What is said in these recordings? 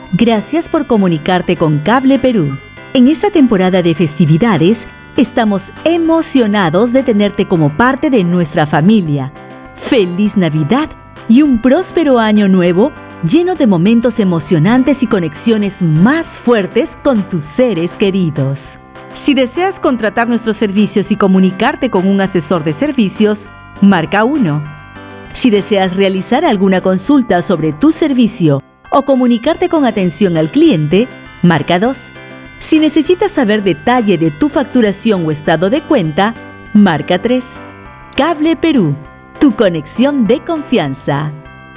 Gracias por comunicarte con Cable Perú. En esta temporada de festividades, estamos emocionados de tenerte como parte de nuestra familia. ¡Feliz Navidad y un próspero año nuevo lleno de momentos emocionantes y conexiones más fuertes con tus seres queridos! Si deseas contratar nuestros servicios y comunicarte con un asesor de servicios, marca 1. Si deseas realizar alguna consulta sobre tu servicio o comunicarte con atención al cliente, marca 2. Si necesitas saber detalle de tu facturación o estado de cuenta, marca 3. Cable Perú, tu conexión de confianza.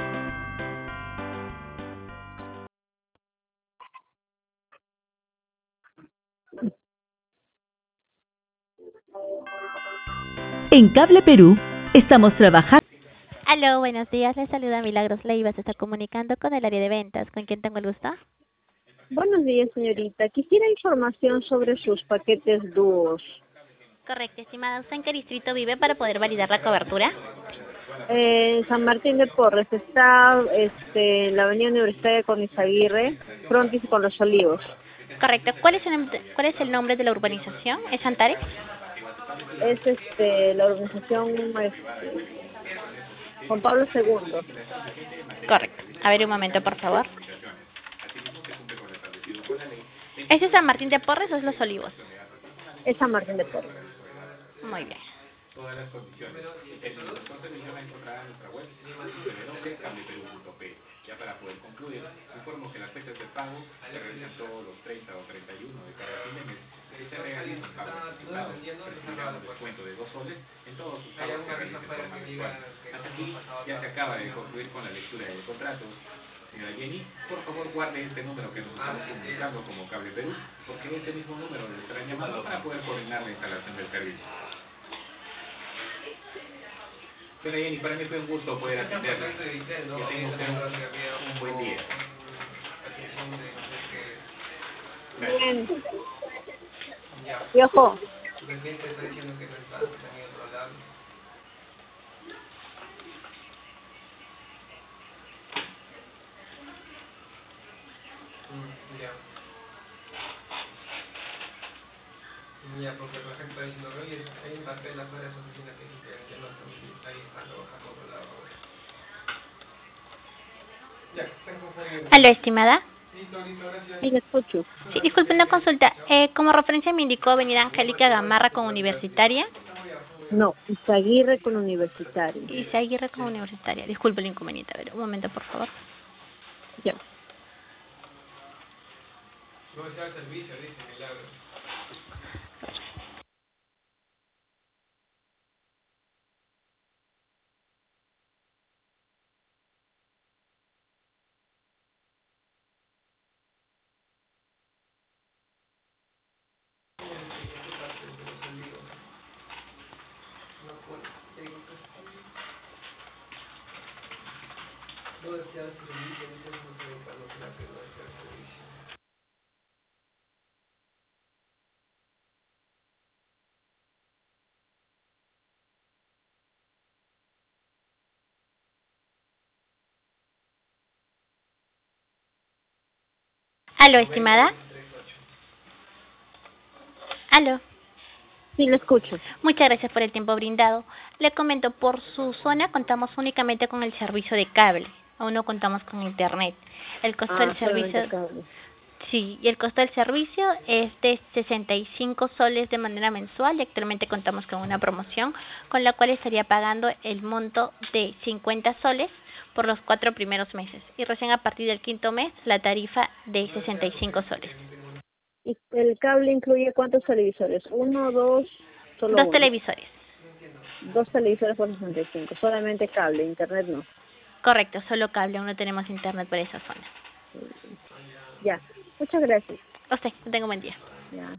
En Cable Perú, estamos trabajando. Aló, buenos días. Les saluda Milagros Leiva. Se está comunicando con el área de ventas. ¿Con quién tengo el gusto? Buenos días, señorita. Quisiera información sobre sus paquetes dúos. Correcto, estimada. ¿Usted en qué distrito vive para poder validar la cobertura? San Martín de Porres está en la avenida Universitaria con Izaguirre, frontis con Los Olivos. Correcto. ¿Cuál es el nombre de la urbanización? ¿Es Antares? Es la organización Juan Pablo II. Correcto. A ver, un momento, por favor. ¿Ese es San Martín de Porres o es Los Olivos? Es San Martín de Porres. Muy bien. Todas las condiciones. El doctor se menciona encontrará en nuestra web www.cableperú.p. Ya para poder concluir, informo que las fechas de pago se realizan todos los 30 o 31 de cada fin de mes y se realizan pagos anticipados. Recibirán un descuento de 2 soles en todos sus pagos que realicen de forma mensual. Hasta aquí ya se acaba de concluir con la lectura del contrato. Señora Jenny, por favor guarde este número que nos estamos comunicando como Cable Perú, porque este mismo número le estarán llamando para poder coordinar la instalación del servicio. Señora Jenny, para mí fue un gusto poder atenderla. Que tenga usted un buen día. Bien. Y ojo. Ya, porque por ejemplo diciendo, oye, hay un papel afuera de su oficina que dice que no está ahí a otro lado. Ya, tengo que... Aló, estimada. Listo, gracias. Sí, le escucho. Sí, disculpe, una consulta. Como referencia me indicó Avenida Angélica Gamarra con Universitaria. No, Izaguirre con Universitario. Y Seguirre con Universitaria. Disculpe el inconveniente. A ver, un momento, por favor. Ya. No está el servicio, dice Milagros. Aló, estimada. Aló. Sí, le escucho. Muchas gracias por el tiempo brindado. Le comento, por su zona contamos únicamente con el servicio de cable. Aún no contamos con internet. El costo del servicio... solamente cable. Sí, y el costo del servicio es de 65 soles de manera mensual y actualmente contamos con una promoción con la cual estaría pagando el monto de 50 soles por los 4 primeros meses y recién a partir del 5.º mes la tarifa de 65 soles. ¿Y el cable incluye cuántos televisores? ¿Uno, dos, solo 2 uno? televisores. 2 televisores por 65. Solamente cable, internet no. Correcto, solo cable, aún no tenemos internet por esa zona. Ya. Muchas gracias. A usted, que tenga un buen día. Ya.